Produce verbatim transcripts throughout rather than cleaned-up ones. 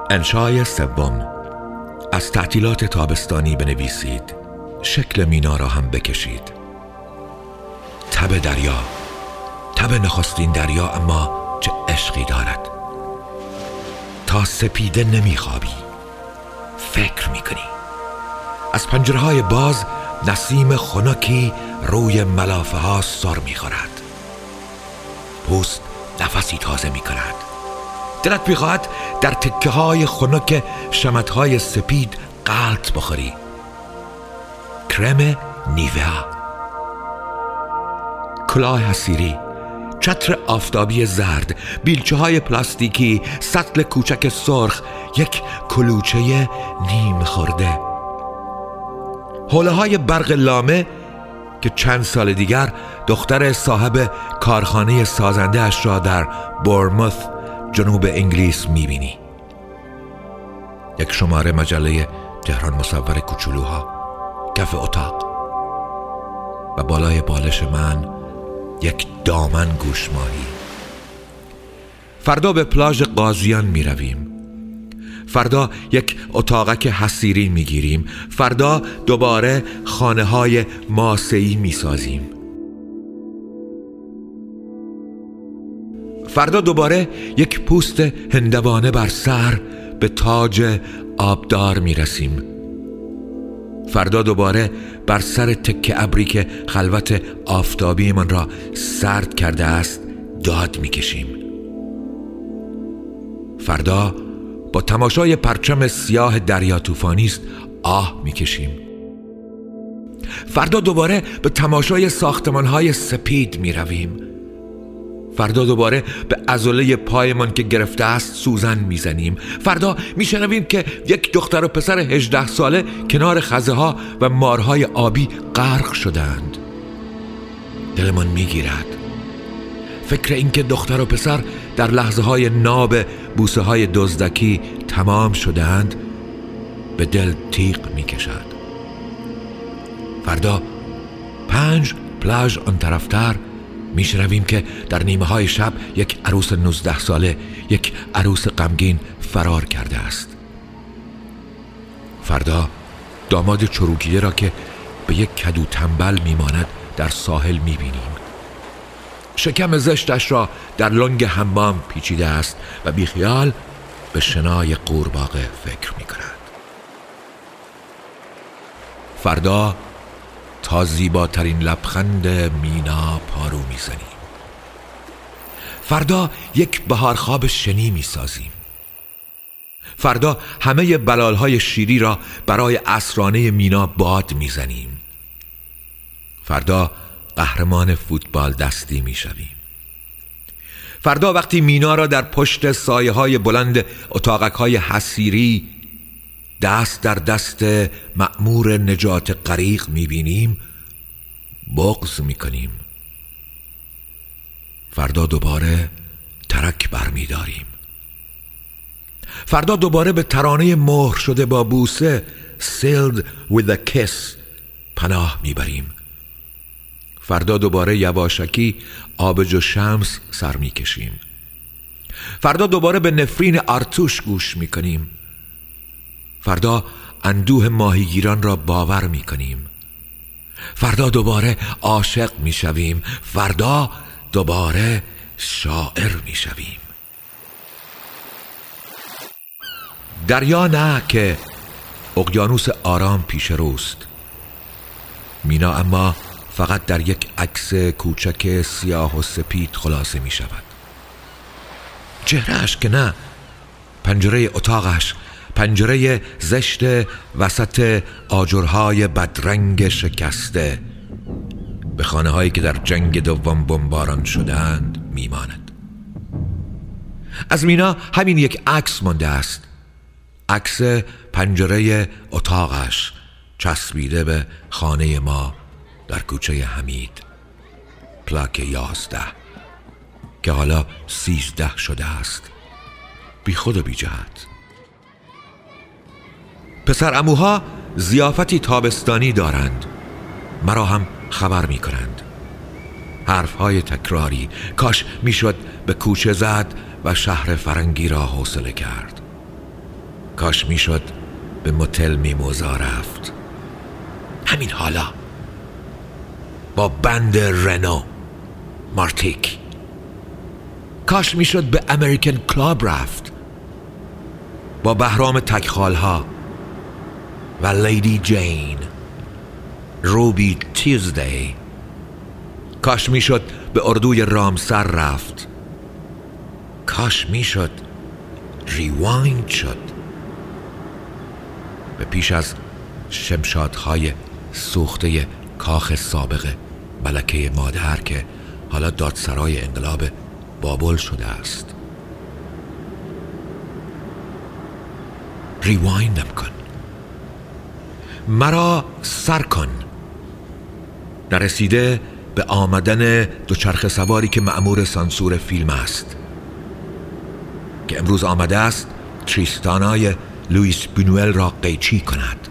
انشای سوم. از تعطیلات تابستانی بنویسید. شکل مینا را هم بکشید. تب دریا، تب نخستین دریا، اما چه عشقی دارد. تا سپیده نمیخوابی، فکر میکنی. از پنجرهای باز نسیم خنکی روی ملافه ها سر میخورد. پوست نفسی تازه میکند. دلت میخواهد در تکه های خنک شمت های سپید غلط بخوری. کرم نیویا، کلاه حصیری، چتر آفتابی زرد، بیلچه های پلاستیکی، سطل کوچک سرخ، یک کلوچه نیم خورده، حوله های برق لامه که چند سال دیگر دختر صاحب کارخانه سازنده اش را در بورموث جنوب انگلیس میبینی. یک شماره مجله تهران مصور کوچولوها کف اتاق و بالای بالش من یک دامن گوشماهی. فردا به پلاژ قاضیان می رویم. فردا یک اتاقک حصیری می گیریم. فردا دوباره خانه های ماسه‌ای می سازیم. فردا دوباره یک پوست هندوانه بر سر به تاج آبدار می رسیم. فردا دوباره بر سر تکه ابری که خلوت آفتابی من را سرد کرده است داد می کشیم. فردا با تماشای پرچم سیاه دریا طوفانی است آه می کشیم. فردا دوباره به تماشای ساختمان‌های سپید می رویم. فردا دوباره به عضله پایمان که گرفته است سوزن میزنیم. فردا میشنویم که یک دختر و پسر هجده ساله کنار خزه ها و مارهای آبی غرق شدند. دلمان میگیرد. فکر این که دختر و پسر در لحظه های ناب بوسه های دزدکی تمام شدند به دل تیغ میکشد. فردا پنج پلاژ آن طرفتر میشنویم که در نیمه های شب یک عروس نوزده ساله، یک عروس غمگین فرار کرده است. فردا داماد چروکیده را که به یک کدو تنبل میماند در ساحل میبینیم. شکم زشتش را در لنگ حمام پیچیده است و بیخیال به شنای قورباغه فکر میکند. فردا تا زیباترین لبخند مینا پارو میزنیم. فردا یک بهارخواب شنی میسازیم. فردا همه بلالهای شیری را برای اسرانه مینا باد میزنیم. فردا قهرمان فوتبال دستی میشویم. فردا وقتی مینا را در پشت سایه های بلند اتاقک های حصیری دست در دست مأمور نجات غریق میبینیم بغض میکنیم. فردا دوباره ترک برمیداریم. فردا دوباره به ترانه مهر شده با بوسه Sealed with a kiss پناه میبریم. فردا دوباره یواشکی آبج و شمس سر میکشیم. فردا دوباره به نفرین ارتوش گوش میکنیم. فردا اندوه ماهیگیران را باور می کنیم. فردا دوباره عاشق می شویم. فردا دوباره شاعر می شویم. دریا نه که اقیانوس آرام پیش روست. مینا اما فقط در یک عکس کوچک سیاه و سپید خلاصه می شود. چهرهش که نه، پنجره اتاقش، پنجره زشت وسط آجرهای بدرنگ شکسته به خانه هایی که در جنگ دوم بمباران شدند میماند. از مینا همین یک عکس مانده است. عکس پنجره اتاقش چسبیده به خانه ما در کوچه حمید، پلاک یازده که حالا سیزده شده است، بی خود و بی جهت. پسر عموها ضیافتی تابستانی دارند، مرا هم خبر می کنند. حرفهای تکراری، کاش میشد به کوچه زد و شهر فرنگی را حوصله کرد. کاش میشد به موتل میموزا رفت، همین حالا، با بند رنو مارتیک. کاش میشد به امریکن کلاب رفت، با بهرام تکخالها و لیدی جین، روبی تیوزدی. کاش میشد به اردوی رامسر رفت. کاش میشد ریوایند شد به پیش از شمشادهای سوخته کاخ سابق ملکه مادر که حالا دادسرای انقلاب بابل شده است. ریوایندم کن، مرا سر کن. نرسیده به آمدن دوچرخه سواری که مأمور سانسور فیلم است، که امروز آمده است تریستانای لوئیس بونوئل را قیچی کند.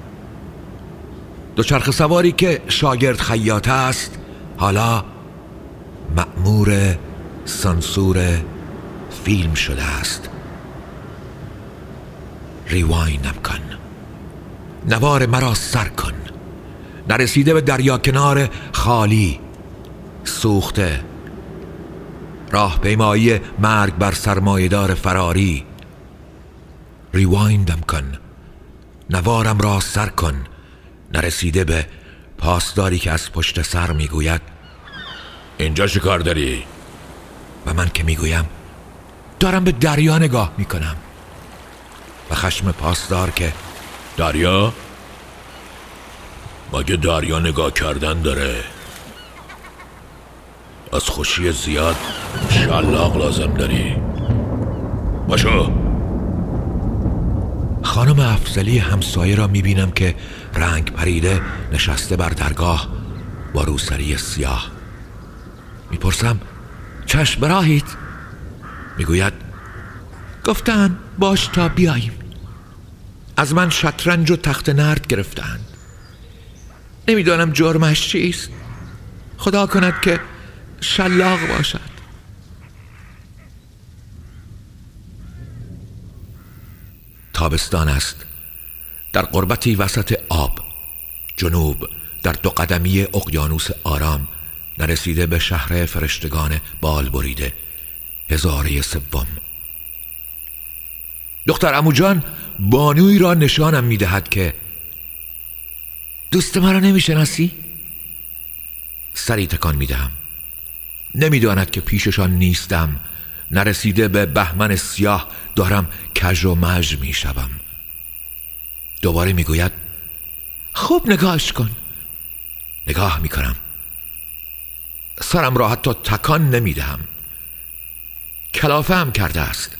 دوچرخه سواری که شاگرد خیاط است حالا مأمور سانسور فیلم شده است. ریوایندم کن، نوار مرا سر کن. نرسیده به دریا کنار خالی سوخته، راهپیمایی مرگ بر سرمایه‌دار فراری. ریوایندم کن، نوارم را سر کن. نرسیده به پاسداری که از پشت سر میگوید اینجا چه کار داری؟ و من که میگویم دارم به دریا نگاه میکنم. و خشم پاسدار که دریا؟ مگه دریا نگاه کردن داره؟ از خوشی زیاد شلاق لازم داری. باشو. خانم افضلی همسایه را میبینم که رنگ پریده نشسته بر درگاه با روسری سیاه. میپرسم چشم براهید؟ میگوید گفتن باش تا بیاییم. از من شطرنج و تخت نرد گرفتند. نمیدانم جرمش چیست. خدا کند که شلاق باشد. تابستان است. در قربتی وسط آب، جنوب، در دو قدمی اقیانوس آرام، نرسیده به شهر فرشتگان بال بریده، هزاره سوم. دختر عمو جان بانوی را نشانم میدهد که دوست مرا نمیشناسی؟ سری تکان میدهم. نمیداند که پیششان نیستم. نرسیده به بهمن سیاه دارم کژ و مژ میشوم. دوباره میگوید خوب نگاهش کن. نگاه میکنم. سرم را حتی تکان نمیدهم. کلافه هم کرده است.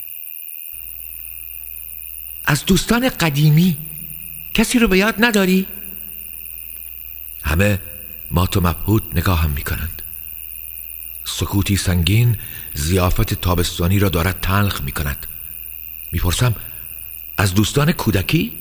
از دوستان قدیمی کسی رو به یاد نداری؟ همه مات و مبهوت نگاهم میکنند. سکوتی سنگین ضیافت تابستانی را دارد تلخ میکند. میپرسم از دوستان کودکی؟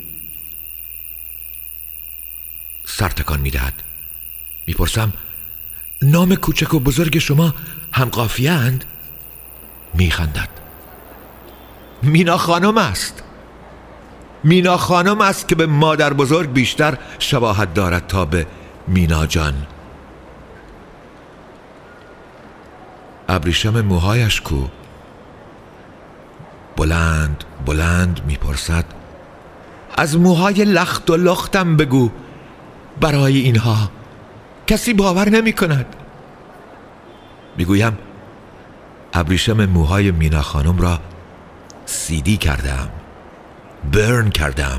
سر تکان میدهد. میپرسم نام کوچک و بزرگ شما هم قافیه اند؟ میخندد. مینا خانم است. مینا خانم است که به مادر بزرگ بیشتر شباهت دارد تا به مینا جان. ابریشم موهایش کو؟ بلند بلند میپرسد از موهای لخت و لختم بگو. برای اینها کسی باور نمی کند. میگویم ابریشم موهای مینا خانم را سیدی کردم، برن کردم.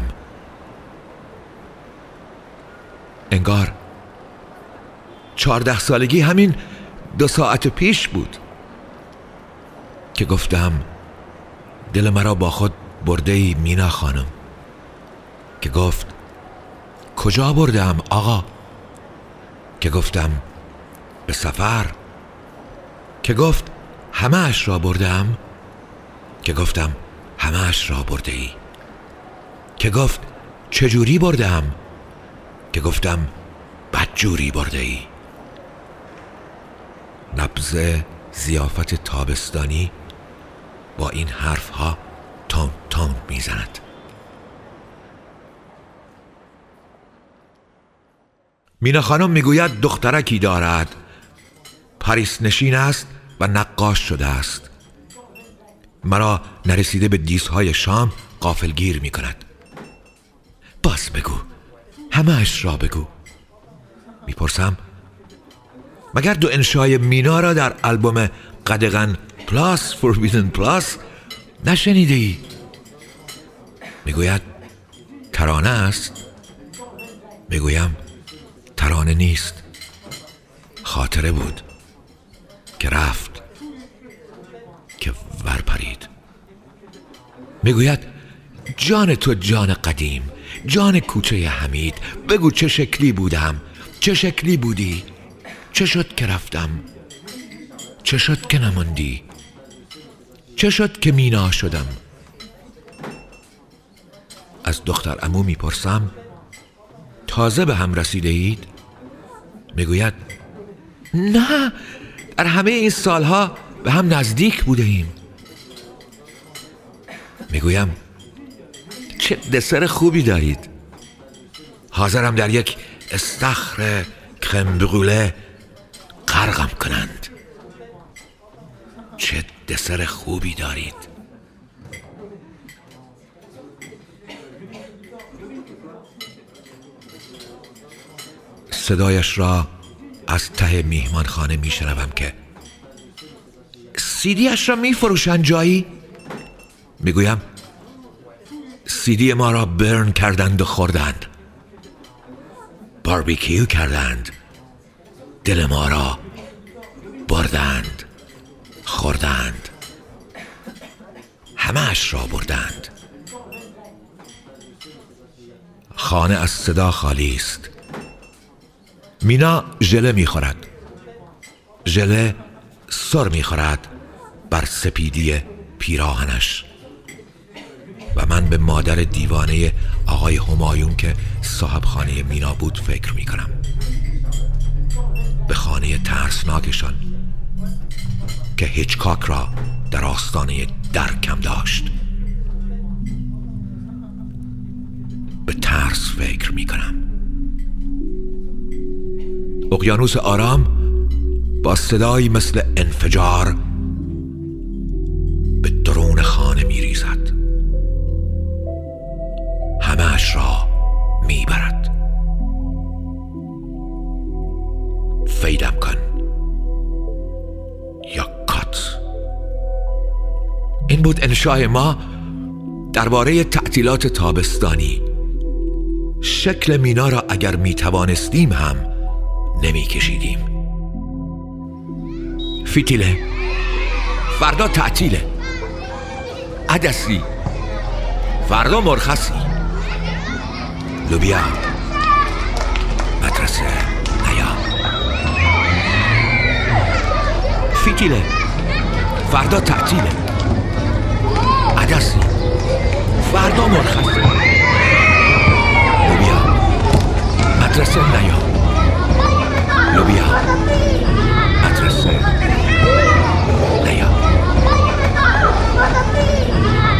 انگار چهارده سالگی همین دو ساعت پیش بود که گفتم دل مرا با خود برده ای مینا خانم. که گفت کجا بردم آقا؟ که گفتم به سفر. که گفت همه اش را بردم. که گفتم همه اش را برده ای. که گفت چجوری بردم؟ که گفتم بدجوری برده ای. نبض ضیافت تابستانی با این حرف ها تون تون میزند. مینا خانم میگوید دخترکی دارد، پاریس نشین است و نقاش شده است. مرا نرسیده به دیسهای شام غافلگیر می کند. باز بگو، همه اش را بگو. میپرسم مگر دو انشای مینا را در آلبوم قدغن پلاس فوربیدن پلاس نشنیده ای؟ میگوید ترانه است. میگویم ترانه نیست، خاطره بود که رفت، که ورپرید. میگوید جان تو جان قدیم، جان کوچه حمید، بگو چه شکلی بودم، چه شکلی بودی، چه شد که رفتم، چه شد که نماندی، چه شد که مینا شدم. از دختر عمو میپرسم تازه به هم رسیده اید؟ میگوید نه، در همه این سالها به هم نزدیک بوده ایم. میگویم چه دسر خوبی دارید، حاضرم در یک استخر کرم بروله غرقم کنند. چه دسر خوبی دارید. صدایش را از ته میهمان خانه می شنوم که سیدیش را می فروشند جایی؟ میگویم سیدی ما را برن کردند و خوردند، باربیکیو کردند، دل ما را بردند، خوردند، همه اش را بردند. خانه از صدا خالی است. مینا ژله میخورد، ژله سر میخورد بر سپیدی پیراهنش و من به مادر دیوانه آقای همایون که صاحب خانه مینا بود فکر میکنم، به خانه ترسناکشان که هیچکاک را در آستانه در کم داشت. به ترس فکر میکنم. اقیانوس آرام با صدایی مثل انفجار به درون خانه می ریزد، همه اش را می برد. فیدم کن یا کات. این بود انشای ما درباره تعطیلات تابستانی. شکل مینا را اگر می توانستیم هم نمی کشیدیم. فیتیله، فردا تعطیله. عدسی، فردا مرخصی. لوبیا، مدرسه نیا. فیتیله، فردا تعطیله. عدسی، فردا مرخصی. لوبیا، مدرسه نیا. لوبیا، مدرسه نیا.